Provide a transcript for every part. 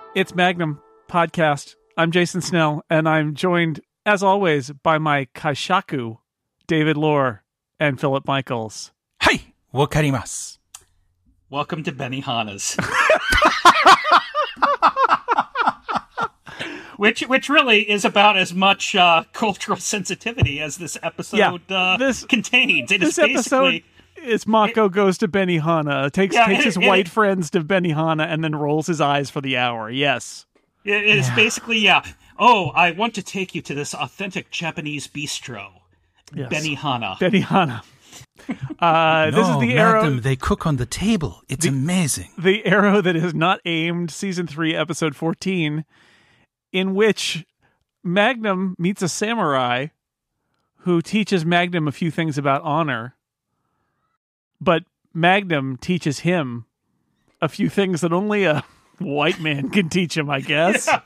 It's Magnum Podcast. I'm Jason Snell, and I'm joined, as always, by my kaishaku, David Lohr and Philip Michaels. Hi, wakarimasu. Welcome to Benihana's. Which really is about as much cultural sensitivity as this episode contains. This episode is Mako goes to Benihana, takes his white friends to Benihana, and then rolls his eyes for the hour. Yes. It is basically, oh, I want to take you to this authentic Japanese bistro. Yes. Benihana. This is the arrow. Madam, they cook on the table. It's amazing. The arrow that is not aimed, season 3, episode 14, in which Magnum meets a samurai who teaches Magnum a few things about honor, but Magnum teaches him a few things that only a white man can teach him, I guess. Yeah.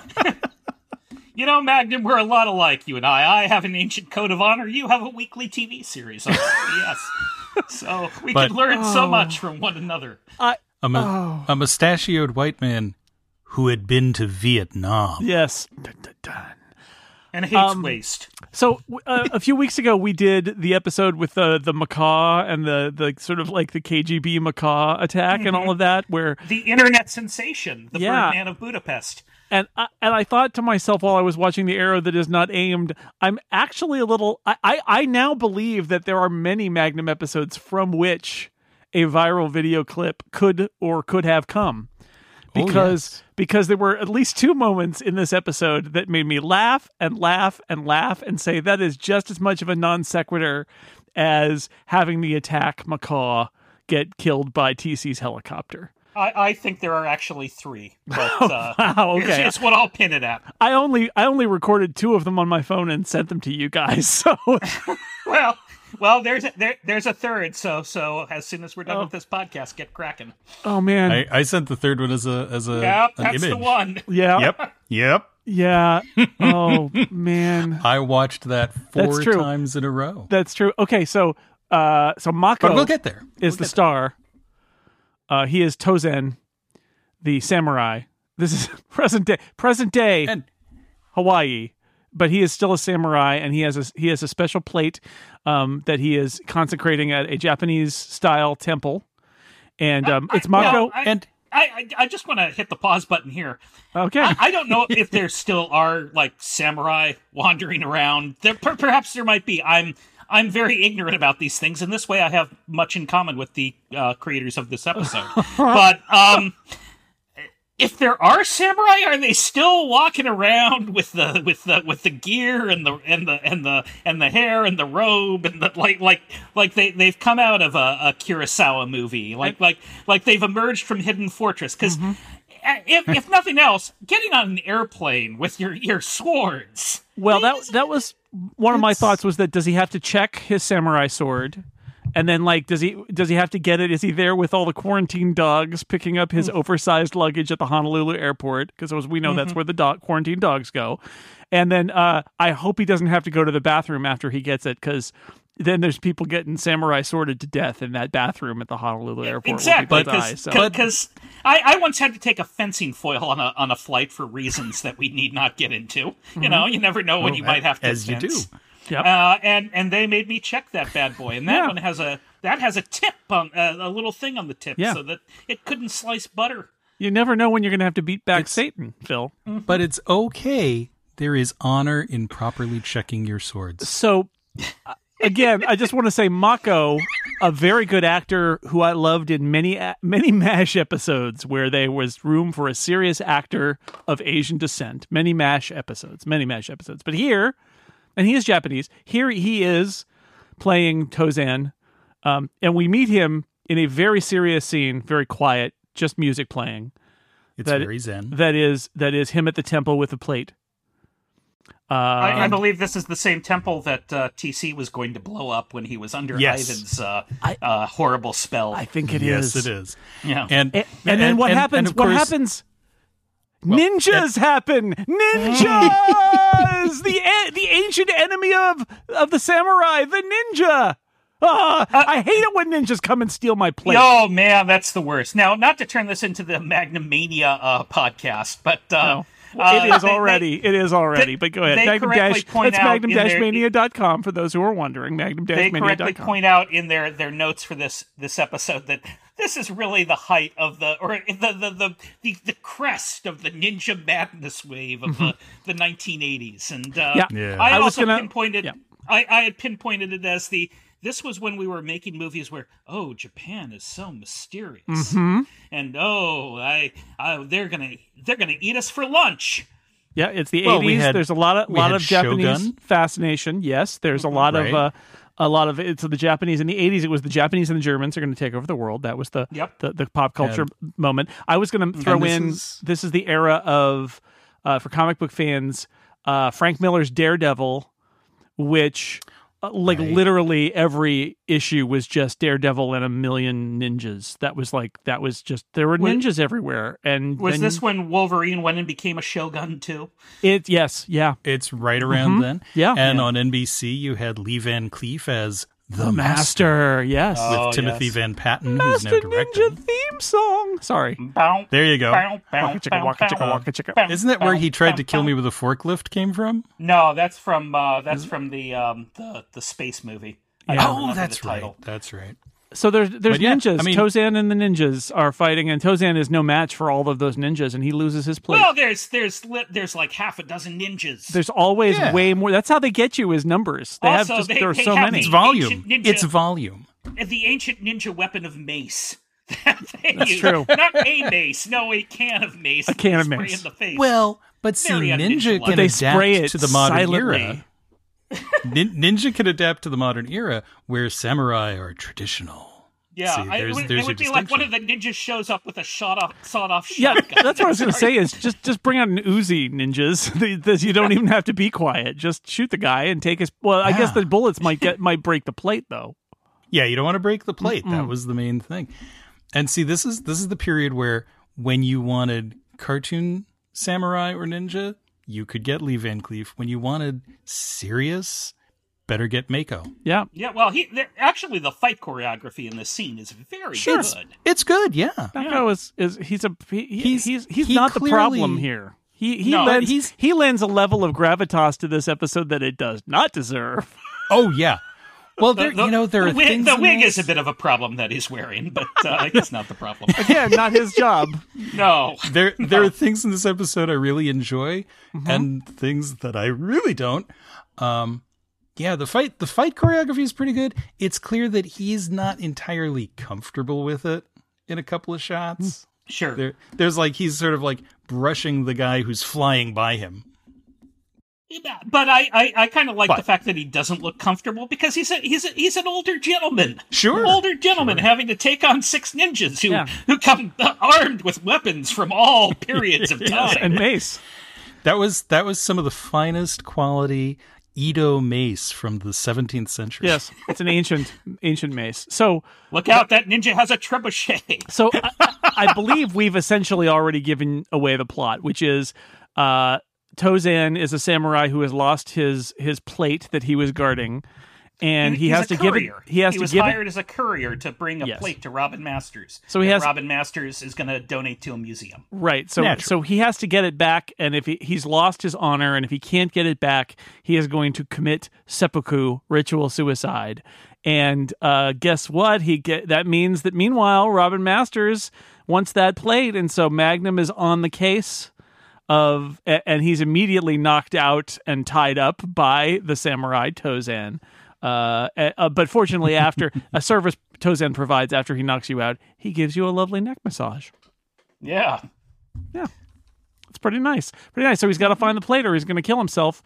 You know, Magnum, we're a lot alike, you and I. I have an ancient code of honor. You have a weekly TV series on CBS. So we can learn so much from one another. A mustachioed white man who had been to Vietnam. Yes. Dun, dun, dun. And hates waste. So a few weeks ago, we did the episode with the macaw and the sort of like the KGB macaw attack and all of that, where the internet sensation, the Birdman of Budapest. And I thought to myself while I was watching the arrow that is not aimed, I'm actually a little. I now believe that there are many Magnum episodes from which a viral video clip could have come. Because there were at least 2 moments in this episode that made me laugh and say that is just as much of a non sequitur as having the attack macaw get killed by TC's helicopter. I think there are actually 3. But, wow, okay. It's what I'll pin it at. I only recorded 2 of them on my phone and sent them to you guys. So Well, there's a third. So as soon as we're done with this podcast, get cracking. Oh man, I sent the third one as an that's image. The one. Yeah. Yep. Yeah. Oh man, I watched that 4 times in a row. That's true. Okay, so Mako, but we'll get there. Is the star. He is Tozen, the samurai. This is present day and Hawaii. But he is still a samurai, and he has a special plate that he is consecrating at a Japanese style temple, and it's Mako. I just want to hit the pause button here. Okay, I don't know if there still are like samurai wandering around. Perhaps there might be. I'm very ignorant about these things, and this way I have much in common with the creators of this episode. But if there are samurai, are they still walking around with the gear and the hair and the robe and the like they've come out of a Kurosawa movie, like they've emerged from Hidden Fortress? Because if nothing else, getting on an airplane with your swords. Well, that was one of my thoughts. Was that does he have to check his samurai sword? And then, like, does he have to get it? Is he there with all the quarantine dogs picking up his oversized luggage at the Honolulu airport? Because as we know, that's where the quarantine dogs go. And then I hope he doesn't have to go to the bathroom after he gets it, because then there's people getting samurai sworded to death in that bathroom at the Honolulu airport. Exactly, because because I once had to take a fencing foil on a flight for reasons that we need not get into. You know, you never know when you might have to as fence. You do. Yep. And they made me check that bad boy, and that one has a tip on a little thing on the tip, so that it couldn't slice butter. You never know when you're going to have to beat back Satan, Phil. But it's okay. There is honor in properly checking your swords. So, again, I just want to say Mako, a very good actor who I loved in many MASH episodes where there was room for a serious actor of Asian descent. Many MASH episodes. But here. And he is Japanese. Here he is playing Tozen, and we meet him in a very serious scene, very quiet, just music playing. It's very zen. That is him at the temple with a plate. I believe this is the same temple that TC was going to blow up when he was under Ivan's horrible spell. I think it is. Yes, it is. Yeah. And then what happens? What happens? Ninjas happen! Ninjas! The ancient enemy of the samurai, the ninja! I hate it when ninjas come and steal my plate. Oh man, that's the worst. Now, not to turn this into the Magnum Mania podcast, but No. It is already. But go ahead. They correctly point That's out in their- magnum-mania.com for those who are wondering. They Magnum-mania.com. correctly point out in their notes for this episode that this is really the height of the crest of the ninja madness wave of the 1980s, and I also pinpointed. I had pinpointed it as this was when we were making movies where, Japan is so mysterious, and they're gonna eat us for lunch. Yeah, it's the 80s. There's a lot of Japanese Shogun. fascination. Yes, there's a lot of it's the Japanese in the 80s. It was the Japanese and the Germans are going to take over the world. That was the pop culture moment. I was going to throw in. This is the era of for comic book fans, Frank Miller's Daredevil, which. Literally every issue was just Daredevil and a million ninjas. There were ninjas everywhere. And was this when Wolverine went and became a Shogun too? Yes. It's right around then. Yeah. And on NBC, you had Lee Van Cleef as the Master. Yes. With Timothy Van Patten, who's now Master directing. Ninja theme song. Sorry. There you go. Waka chicka, waka chicka, waka chicka. Isn't that where he tried to kill me with a forklift came from? No, that's from the space movie. That's right. That's right. So there's ninjas. I mean, Tozan and the ninjas are fighting, and Tozan is no match for all of those ninjas, and he loses his place. Well, there's like half a dozen ninjas. There's always way more. That's how they get you is numbers. There are so many. It's volume. It's volume. The ancient ninja weapon of mace. That's true. Not a mace. No, a can of mace. A can of spray mace. In the face. Well, but see, Very ninja unninja-like. can They adapt spray it to the modern silently. era. Ninja can adapt to the modern era where samurai are traditional. Yeah, See, it would be like one of the ninjas shows up with a sawed-off Yeah, shotgun. that's what I was going to say. Is just bring out an Uzi, ninjas. You don't even have to be quiet. Just shoot the guy and take his. Well, I guess the bullets might break the plate though. Yeah, you don't want to break the plate. That was the main thing. And see, this is the period where when you wanted cartoon samurai or ninja, you could get Lee Van Cleef. When you wanted serious, better get Mako. Yeah. Yeah, well, actually the fight choreography in this scene is very good. It's good, yeah. Mako he's not the clearly- problem here. He lends a level of gravitas to this episode that it does not deserve. Oh, yeah. Well, there are things. The in wig this- is a bit of a problem that he's wearing, but it's not the problem. Again, not his job. No. There are things in this episode I really enjoy, and things that I really don't. The fight choreography is pretty good. It's clear that he's not entirely comfortable with it in a couple of shots. Sure. There's he's sort of brushing the guy who's flying by him. But I kind of like the fact that he doesn't look comfortable because he's an older gentleman. Sure. Older gentleman having to take on 6 ninjas who come armed with weapons from all periods of time. And mace. That was some of the finest quality Edo mace from the 17th century. Yes, it's an ancient mace. So look out, that ninja has a trebuchet. So I believe we've essentially already given away the plot, which is Tozan is a samurai who has lost his plate that he was guarding, and he has to give it. He was hired as a courier to bring a plate to Robin Masters. So Robin Masters is going to donate to a museum. Right. So he has to get it back, and if he's lost his honor, and if he can't get it back, he is going to commit seppuku, ritual suicide. And guess what? That means that meanwhile, Robin Masters wants that plate, and so Magnum is on the case. And he's immediately knocked out and tied up by the samurai Tozan. But fortunately, after a service Tozan provides after he knocks you out, he gives you a lovely neck massage. Yeah. It's pretty nice. So he's got to find the plate or he's going to kill himself.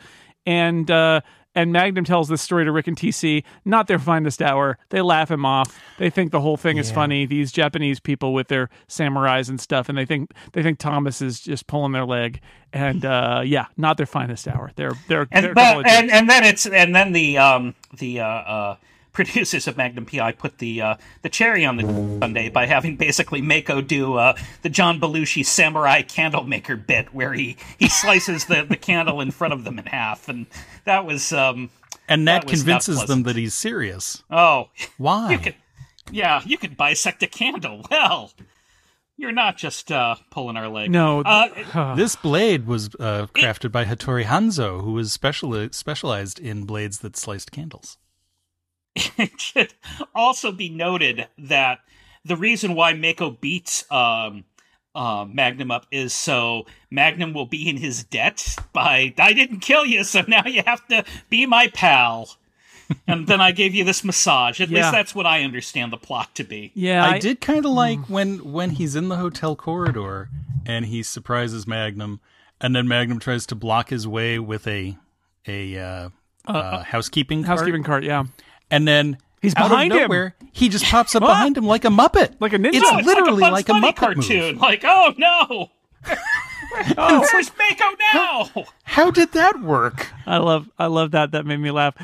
And Magnum tells this story to Rick and TC, not their finest hour. They laugh him off. They think the whole thing is funny. These Japanese people with their samurais and stuff, and they think Thomas is just pulling their leg. And not their finest hour. They're and then the producers of Magnum PI put the cherry on the sundae by having basically Mako do the John Belushi samurai candle maker bit, where he slices the candle in front of them in half, and that was and that that was convinces not them pleasant. that he's serious. Oh, Why? you could bisect a candle. Well, you're not just pulling our leg. No. This blade was crafted by Hattori Hanzo, who was specialized in blades that sliced candles. It should also be noted that the reason why Mako beats Magnum up is so Magnum will be in his debt by, I didn't kill you, so now you have to be my pal. And then I gave you this massage. At least that's what I understand the plot to be. Yeah, I did kind of like when he's in the hotel corridor and he surprises Magnum, and then Magnum tries to block his way with a housekeeping cart, yeah. and then He's out behind of him. nowhere, he just pops up behind him like a Muppet. Like a ninja. It's Oh, it's literally like a Bugs Bunny Muppet cartoon. move. Like, oh no! Where's Mako now? How did that work? I love that. That made me laugh.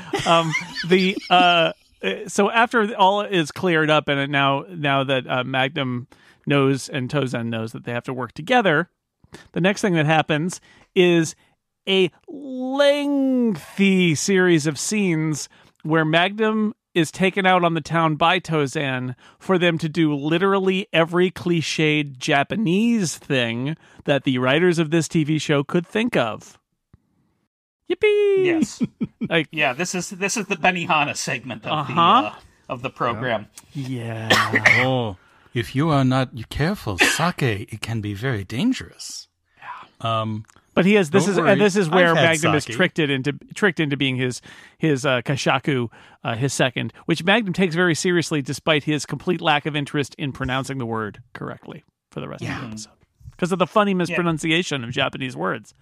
So after all is cleared up, and now that Magnum knows and Tozen knows that they have to work together, the next thing that happens is a lengthy series of scenes where Magnum is taken out on the town by Tozen for them to do literally every cliched Japanese thing that the writers of this TV show could think of. Yippee! Yes. Like, Yeah, this is the Benihana segment of the program. yeah. Oh, if you are not careful, sake, it can be very dangerous. But he has this Don't is worry, and this is where I've had Magnum is sake. tricked into being his Kashaku, his second, which Magnum takes very seriously despite his complete lack of interest in pronouncing the word correctly for the rest of the episode because of the funny mispronunciation of Japanese words.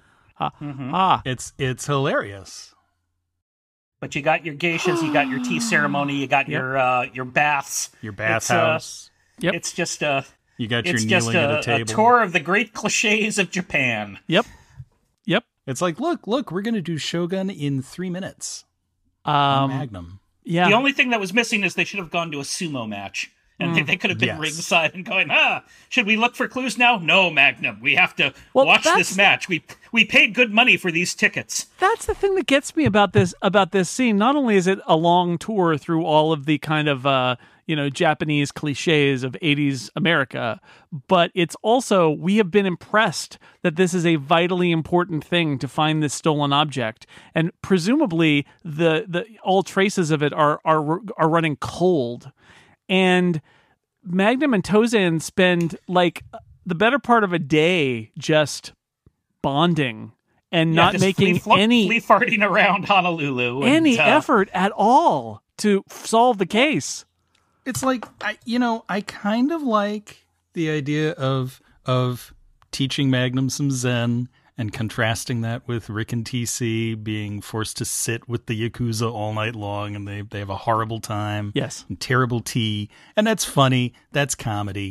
It's hilarious. But you got your geishas, you got your tea ceremony, you got your baths, Your bathhouse. Yep. It's just You got your it's just kneeling at a a table. tour of the great cliches of Japan. Yep. It's like, look, we're going to do Shogun in 3 minutes. Magnum. Yeah. The only thing that was missing is they should have gone to a sumo match. And they could have been Yes. ringside and going, should we look for clues now? No, Magnum. We have to Well, watch that's- this match. We paid good money for these tickets. That's the thing that gets me about this scene. Not only is it a long tour through all of the kind of Japanese cliches of 80s America, but it's also we have been impressed that this is a vitally important thing to find this stolen object, and presumably the all traces of it are running cold, and Magnum and Tozen spend like the better part of a day just bonding and not just making flea any farting around Honolulu. And, effort at all to solve the case. It's like, I kind of like the idea of teaching Magnum some Zen and contrasting that with Rick and TC being forced to sit with the Yakuza all night long, and they have a horrible time. Yes. And terrible tea. And that's funny. That's comedy.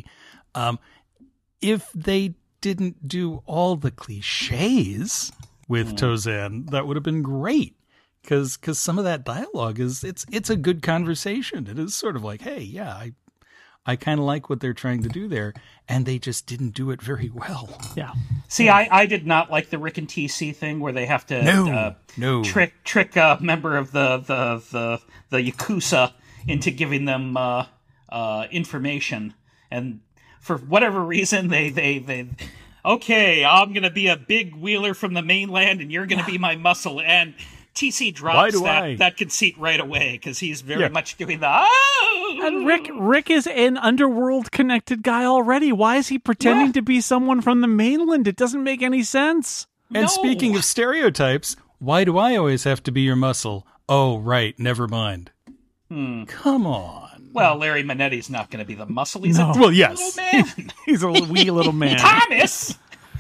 If they didn't do all the cliches with Tozen, that would have been great. Because some of that dialogue it's a good conversation. It is sort of like, hey, yeah, I kind of like what they're trying to do there, and they just didn't do it very well. Yeah. See, I did not like the Rick and TC thing where they have to No. trick a member of the Yakuza into giving them information, and for whatever reason they okay, I'm gonna be a big wheeler from the mainland, and you're gonna be my muscle, and TC drops that conceit right away because he's very much doing the And Rick is an underworld connected guy already. Why is he pretending to be someone from the mainland? It doesn't make any sense. And speaking of stereotypes, why do I always have to be your muscle? Oh, right, never mind. Come on. Well, Larry Manetti's not going to be the muscle. He's a Well, yes. little man. He's a wee little man. Thomas.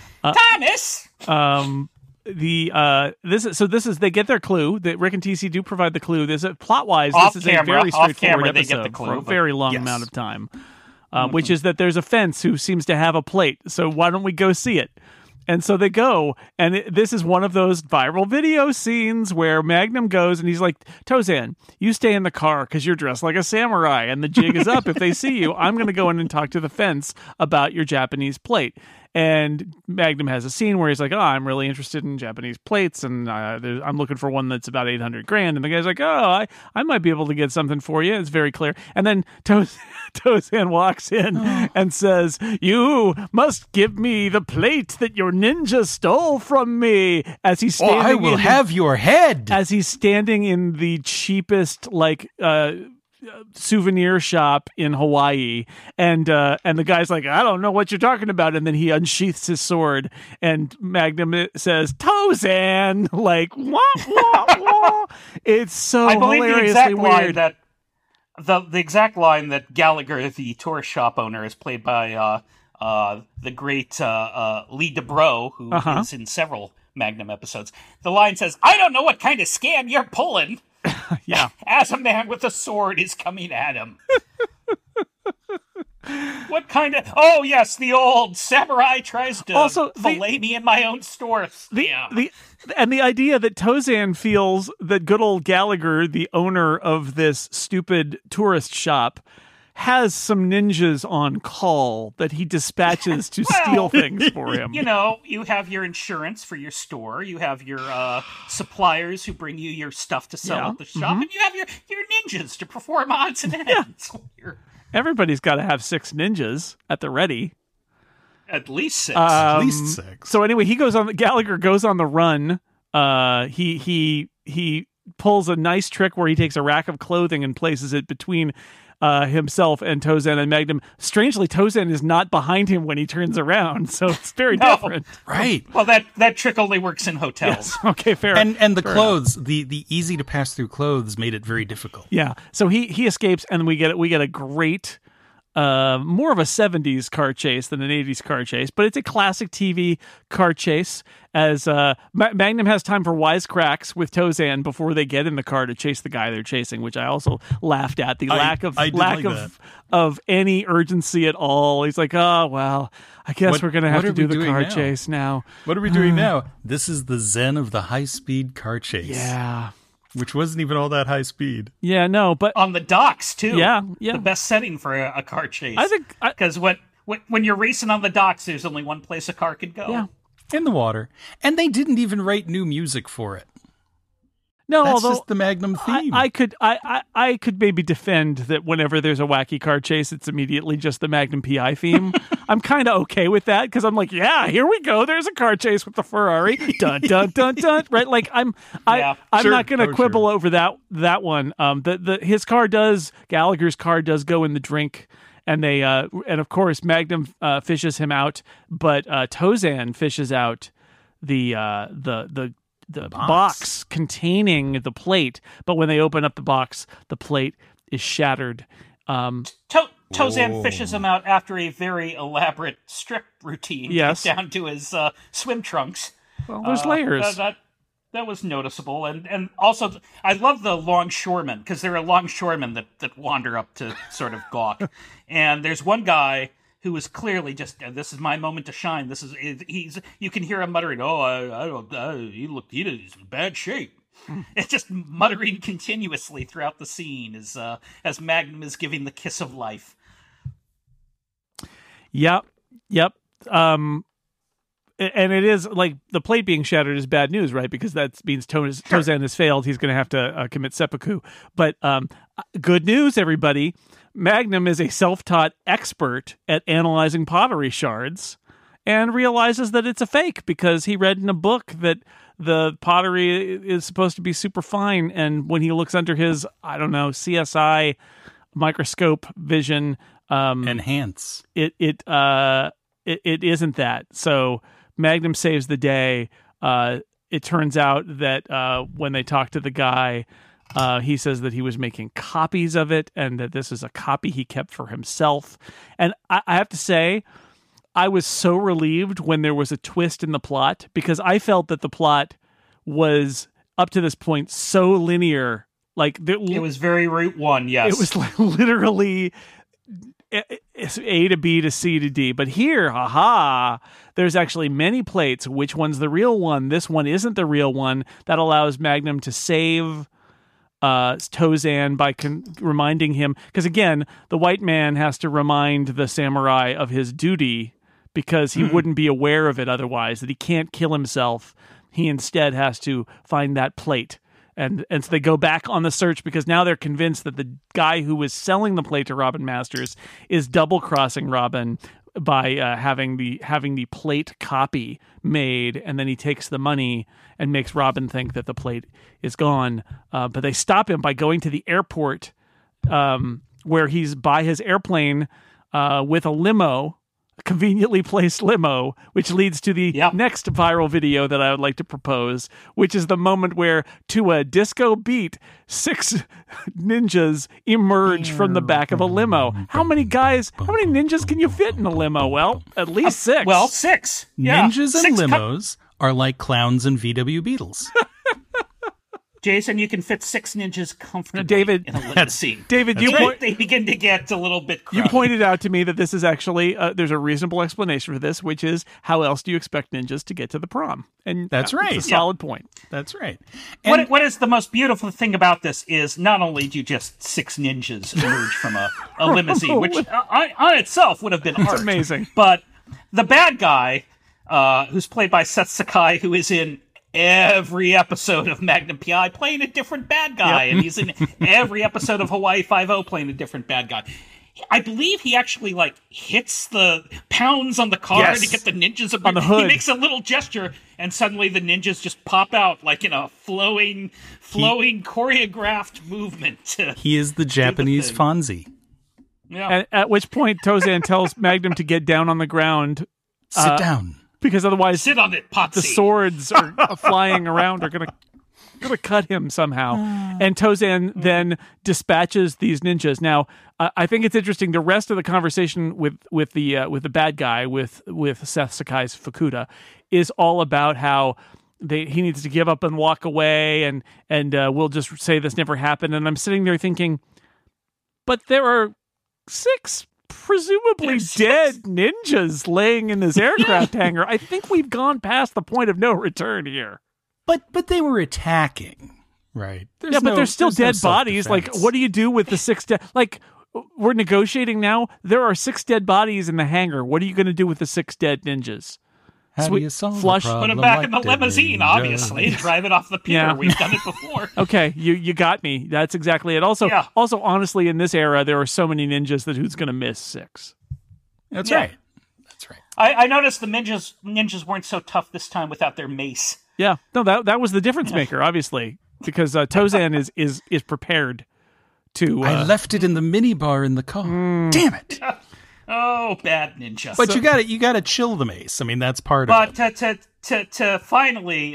They get their clue that Rick and TC do provide the clue. This plot wise, Off this is camera, a very off straightforward camera, they get episode the clue, for a but- very long yes. amount of time, which is that there's a fence who seems to have a plate. So why don't we go see it? And so they go, and this is one of those viral video scenes where Magnum goes and he's like, Tozan, you stay in the car because you're dressed like a samurai and the jig is up. If they see you, I'm going to go in and talk to the fence about your Japanese plate. And Magnum has a scene where he's like, I'm really interested in Japanese plates, and I'm looking for one that's about $800,000. And the guy's like, I might be able to get something for you. It's very clear. And then Tozan walks in and says, you must give me the plate that your ninja stole from me. As he's standing I will have your head. As he's standing in the cheapest, souvenir shop in Hawaii, and the guy's like, I don't know what you're talking about, and then he unsheaths his sword, and Magnum says, Tozan, like, wah, wah, wah. It's so I believe hilariously the exact line weird. that the exact line that Gallagher, the tourist shop owner, is played by the great Lee Dubrow, who is in several Magnum episodes. The line says, I don't know what kind of scam you're pulling. Yeah. As a man with a sword is coming at him. What kind of... Oh, yes, the old samurai tries to Also, fillet me in my own store. The idea that Tozan feels that good old Gallagher, the owner of this stupid tourist shop, has some ninjas on call that he dispatches to steal things for him. You know, you have your insurance for your store, you have your suppliers who bring you your stuff to sell at the shop, and you have your ninjas to perform odds and ends. Everybody's got to have 6 ninjas at the ready. At least 6. At least 6. So anyway, Gallagher goes on the run. He pulls a nice trick where he takes a rack of clothing and places it between himself and Tozan and Magnum. Strangely, Tozan is not behind him when he turns around, so it's very different. Right. Well, that trick only works in hotels. Yes. Okay, fair. And the fair clothes, the easy to pass through clothes made it very difficult. Yeah. So he escapes, and we get a great, more of a 70s car chase than an 80s car chase, but it's a classic TV car chase as Magnum has time for wisecracks with Tozan before they get in the car to chase the guy they're chasing, which I also laughed at. The lack of any urgency at all. He's like, oh, well, I guess we're going to have to do the car chase now. What are we doing now? This is the zen of the high-speed car chase. Yeah. Which wasn't even all that high speed. Yeah, no, but... On the docks, too. Yeah. The best setting for a car chase. I think... Because when you're racing on the docks, there's only one place a car can go. Yeah. In the water. And they didn't even write new music for it. No, That's although just the Magnum theme. I could maybe defend that whenever there's a wacky car chase, it's immediately just the Magnum PI theme. I'm kind of okay with that because I'm like, yeah, here we go. There's a car chase with the Ferrari. Dun dun dun dun. Right? Like I'm Sure. not going to quibble Sure. over that one. Gallagher's car does go in the drink. And they and of course Magnum fishes him out, but Tozan fishes out the box containing the plate. But when they open up the box, the plate is shattered. Tozan fishes him out after a very elaborate strip routine. Yes. Down to his swim trunks. Well, there's layers. That was noticeable, and also I love the longshoremen because there are longshoremen that wander up to sort of gawk, and there's one guy who is clearly just this is my moment to shine. You can hear him muttering, he's in bad shape. It's just muttering continuously throughout the scene as Magnum is giving the kiss of life. Yep. And it is like the plate being shattered is bad news, right? Because that means Tozan has failed. He's going to have to commit seppuku. But good news, everybody. Magnum is a self-taught expert at analyzing pottery shards and realizes that it's a fake because he read in a book that the pottery is supposed to be super fine. And when he looks under his, CSI microscope vision, Enhance. It isn't that. So Magnum saves the day. It turns out that when they talk to the guy, he says that he was making copies of it and that this is a copy he kept for himself. And I have to say, I was so relieved when there was a twist in the plot because I felt that the plot was up to this point so linear. Like it was very Route 1, yes. It was literally it's A to B to C to D. But here, there's actually many plates. Which one's the real one? This one isn't the real one. That allows Magnum to save Tozan by reminding him. Because again, the white man has to remind the samurai of his duty because he wouldn't be aware of it otherwise, that he can't kill himself. He instead has to find that plate. And so they go back on the search because now they're convinced that the guy who was selling the plate to Robin Masters is double-crossing Robin by having the plate copy made, and then he takes the money and makes Robin think that the plate is gone. But they stop him by going to the airport where he's by his airplane with a limo, a conveniently placed limo, which leads to the next viral video that I would like to propose, which is the moment where, to a disco beat, 6 ninjas emerge from the back of a limo. How many ninjas can you fit in a limo? Well, at least 6. Well, 6. Yeah. Ninjas and limos are like clowns and VW Beetles. Jason, you can fit 6 ninjas comfortably David, in a limousine. David, they begin to get a little bit crowded. You pointed out to me that this is actually, there's a reasonable explanation for this, which is, how else do you expect ninjas to get to the prom? And that's right. It's a solid point. That's right. And what is the most beautiful thing about this is not only do just 6 ninjas emerge from a limousine, which on itself would have been art. It's amazing. But the bad guy, who's played by Seth Sakai, who is in every episode of Magnum P.I. playing a different bad guy, and he's in every episode of Hawaii Five-0 playing a different bad guy. I believe he actually hits the pounds on the car to get the ninjas on the hood. He makes a little gesture, and suddenly the ninjas just pop out like in a flowing choreographed movement. He is the Japanese Fonzie. Yeah. And at which point Tozan tells Magnum to get down on the ground. Sit down. Because otherwise, sit on it, Potsy. The swords are flying around are gonna cut him somehow. And Tozan then dispatches these ninjas. Now, I think it's interesting. The rest of the conversation with the bad guy with Seth Sakai's Fukuda is all about how he needs to give up and walk away, and we'll just say this never happened. And I'm sitting there thinking, but there are 6 presumably dead ninjas laying in this aircraft hangar. I think we've gone past the point of no return here. But they were attacking, right? But there's still dead bodies. Like, what do you do with the 6 dead? Like, we're negotiating now. There are 6 dead bodies in the hangar. What are you going to do with the 6 dead ninjas? How do you solve flush? Put them back in the limousine, obviously. Drive it off the pier. Yeah. We've done it before. Okay, you got me. That's exactly it. Also, honestly, in this era, there are so many ninjas that who's going to miss 6? That's right. That's right. I noticed the ninjas weren't so tough this time without their mace. Yeah, no, that was the difference maker, obviously, because Tozan is prepared to. I left it in the minibar in the car. Damn it! Oh, bad ninja! But you got to chill the mace. I mean, that's part of it. But to finally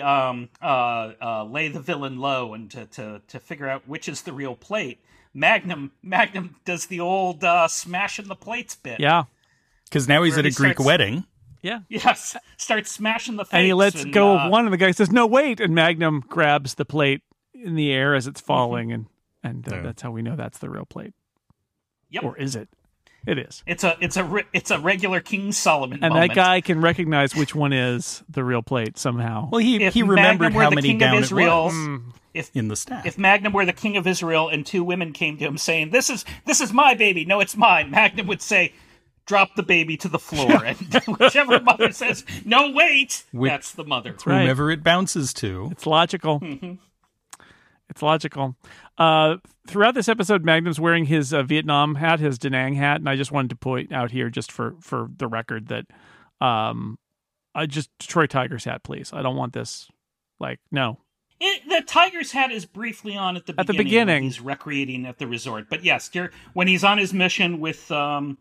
lay the villain low and to figure out which is the real plate, Magnum does the old smashing the plates bit. Yeah, because now he's at a Greek wedding. Yeah. Yes. Starts smashing the face. And he lets go of one, and the guy says, "No, wait!" And Magnum grabs the plate in the air as it's falling, and that's how we know that's the real plate. Yep. Or is it? It is. It's a regular King Solomon and moment. That guy can recognize which one is the real plate somehow. Well, he remembered how many down it was in the staff. If Magnum were the king of Israel and 2 women came to him saying, "This is my baby. No, it's mine," Magnum would say, "Drop the baby to the floor," and whichever mother says, "No, wait," that's the mother. That's right. Whomever it bounces to. It's logical. Mm-hmm. It's logical. Throughout this episode, Magnum's wearing his Vietnam hat, his Da Nang hat, and I just wanted to point out here, just for the record, that I just Detroit Tigers hat, please. I don't want this. No. The Tiger's hat is briefly on at the beginning. When he's recreating at the resort, but yes, when he's on his mission with Mako,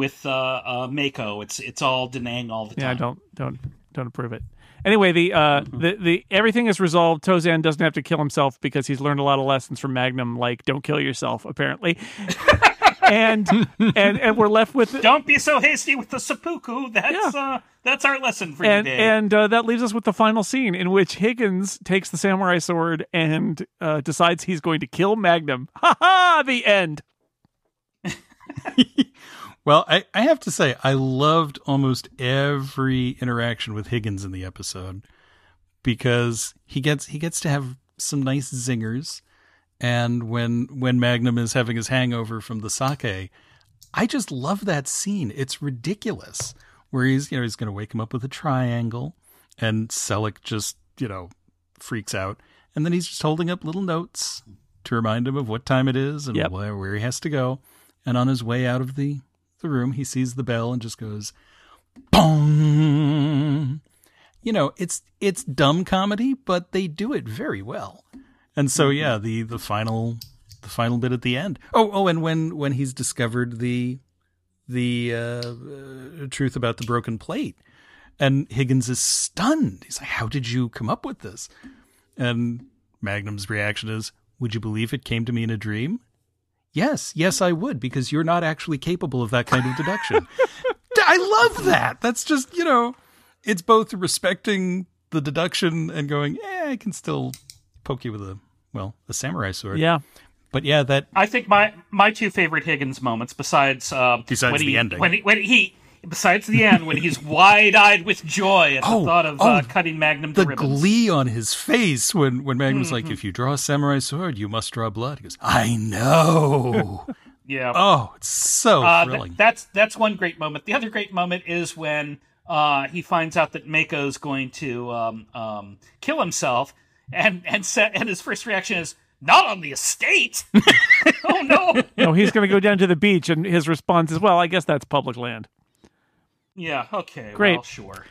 it's all Da Nang all the time. Yeah, don't approve it. Anyway, the everything is resolved. Tozan doesn't have to kill himself because he's learned a lot of lessons from Magnum, like don't kill yourself, apparently. and we're left with don't be so hasty with the seppuku. That's our lesson for today. And that leaves us with the final scene in which Higgins takes the samurai sword and decides he's going to kill Magnum. Ha ha! The end. Well, I have to say, I loved almost every interaction with Higgins in the episode because he gets to have some nice zingers. And when Magnum is having his hangover from the sake, I just love that scene. It's ridiculous. Where he's going to wake him up with a triangle, and Selleck just, freaks out. And then he's just holding up little notes to remind him of what time it is and where he has to go. And on his way out of the room, he sees the bell and just goes, "Bong!" It's dumb comedy, but they do it very well. And so, yeah, the final bit at the end. Oh, and when he's discovered the truth about the broken plate, and Higgins is stunned. He's like, "How did you come up with this?" And Magnum's reaction is, "Would you believe it came to me in a dream?" Yes, I would, because you're not actually capable of that kind of deduction. I love that. That's just, it's both respecting the deduction and going, I can still poke you with a samurai sword. Yeah. But yeah, that I think my two favorite Higgins moments, besides the ending, besides the end, when he's wide-eyed with joy at the thought of cutting Magnum to ribbons. The glee on his face when Magnum's like, "If you draw a samurai sword, you must draw blood." He goes, "I know." Yeah. Oh, it's so thrilling. That's one great moment. The other great moment is when he finds out that Mako's going to kill himself, and his first reaction is, "Not on the estate." Oh no. No, he's going to go down to the beach, and his response is, "Well, I guess that's public land." Yeah, okay. Great. Well, sure.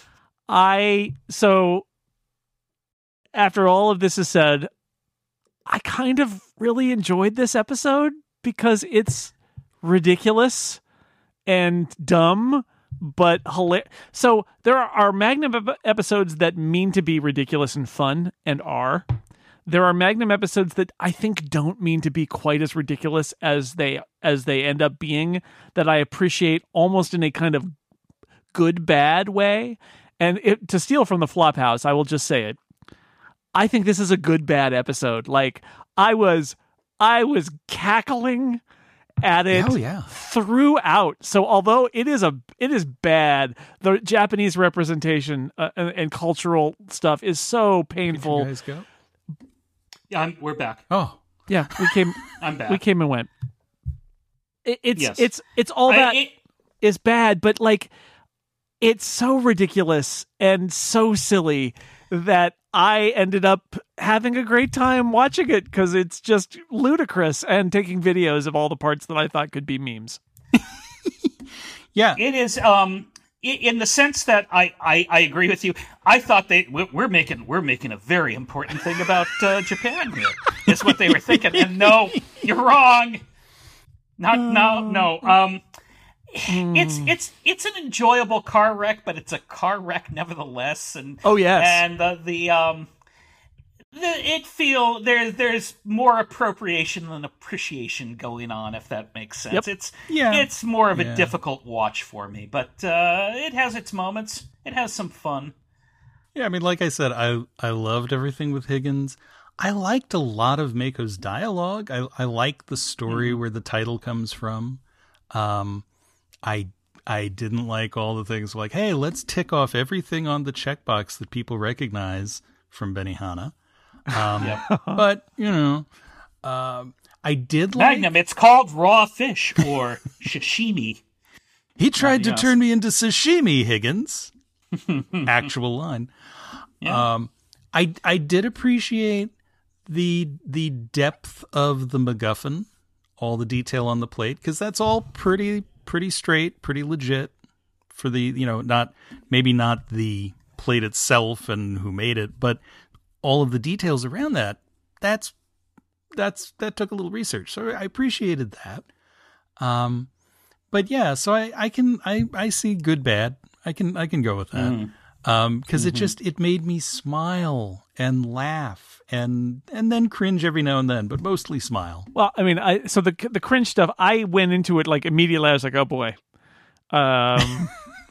So after all of this is said, I kind of really enjoyed this episode because it's ridiculous and dumb, but hilarious. So there are Magnum episodes that mean to be ridiculous and fun and are. There are Magnum episodes that I think don't mean to be quite as ridiculous as they end up being, that I appreciate almost in a kind of good bad way. And to steal from the Flophouse, I will just say it. I think this is a good bad episode. Like, I was cackling at it throughout. So although it is bad, the Japanese representation and cultural stuff is so painful. Did you guys go? Yeah, we're back. Oh, yeah, we came. I'm back. We came and went. It's all that is bad, but like, it's so ridiculous and so silly that I ended up having a great time watching it because it's just ludicrous and taking videos of all the parts that I thought could be memes. Yeah, it is. In the sense that I agree with you. I thought we're making a very important thing about Japan here. Is what they were thinking. And no, you're wrong. No. It's an enjoyable car wreck, but it's a car wreck nevertheless. And there's more appropriation than appreciation going on, if that makes sense. Yep. It's more of a difficult watch for me, but it has its moments. It has some fun. Yeah, I mean, like I said, I loved everything with Higgins. I liked a lot of Mako's dialogue. I like the story where the title comes from. I didn't like all the things like, hey, let's tick off everything on the checkbox that people recognize from Benihana. But, I did like... Magnum, it's called raw fish or sashimi. He tried to turn me into sashimi, Higgins. Actual line. Yeah. I did appreciate the depth of the MacGuffin, all the detail on the plate, because that's all pretty straight, pretty legit for the, not the plate itself and who made it, but all of the details around that took a little research. So I appreciated that. But yeah, so I see good, bad. I can go with that. Cause it made me smile and laugh and then cringe every now and then, but mostly smile. Well, I mean, so the cringe stuff, I went into it like immediately. I was like, oh boy.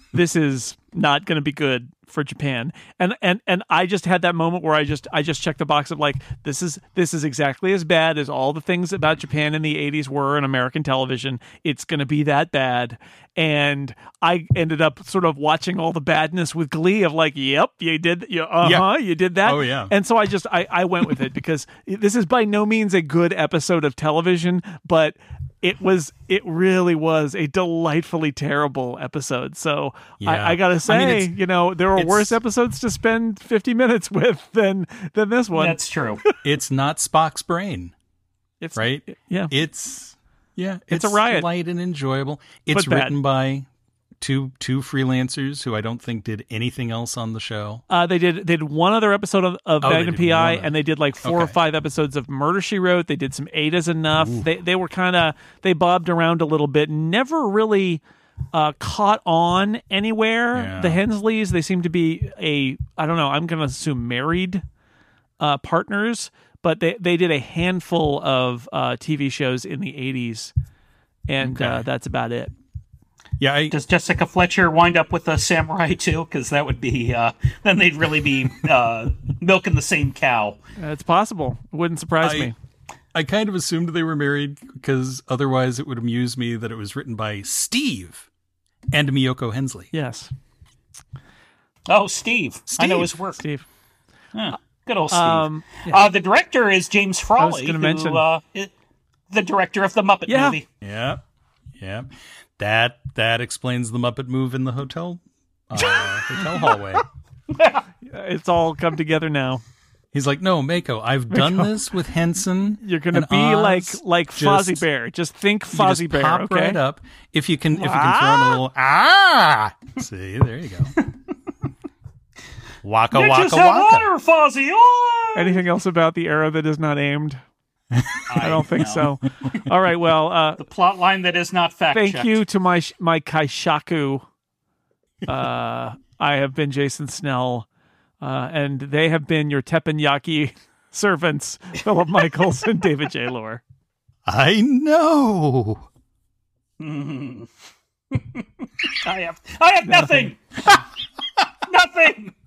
this is not going to be good for Japan. And I just had that moment where I just checked the box of like, this is exactly as bad as all the things about Japan in the 80s were in American television. It's going to be that bad. And I ended up sort of watching all the badness with glee of like, yep, you did. You did that. Oh, yeah. And so I went with it because this is by no means a good episode of television, but it really was a delightfully terrible episode. So Yeah. I gotta say, there are worse it's- episodes to spend 50 minutes with than this one. That's true. It's not Spock's brain, It's right? Yeah. It's a riot. light and enjoyable. It's But bad. written by two freelancers who I don't think did anything else on the show. They did one other episode of they Magnum did PI, one. and they did like 4 or Okay. 5 episodes of Murder, She Wrote. They did some Ada's Enough. They were they bobbed around a little bit, never really caught on anywhere. Yeah. The Hensleys, they seem to be I don't know, I'm going to assume married partners, but they did a handful of TV shows in the 80s, and Okay. that's about it. Yeah, Does Jessica Fletcher wind up with a samurai too? Because that would be then they'd really be milking the same cow. It's possible. It wouldn't surprise me. I kind of assumed they were married because otherwise it would amuse me that it was written by Steve and Miyoko Hensley. Yes, Oh, Steve. I know his work. Steve. Good old Steve. The director is James Frawley, gonna mention. is the director of the Muppet Yeah. movie. Yeah. That explains the Muppet move in the hotel hallway. It's all come together now. He's like, no, Mako, I've done this with Henson. You're gonna and be Oz. like Fozzie Bear. Just think You Fozzie just Bear. pop Okay. right up. If you can throw in a little See, there you go. Waka You waka just have waka. honor, Fozzie. Oh! Anything else about the era that is not aimed? I don't think so. All right. Well, The plot line that is not fact thank checked. you to my Kaishaku. I have been Jason Snell, and they have been your teppanyaki servants, Philip Michaels and David J. Lohr. I know. I have nothing. Nothing.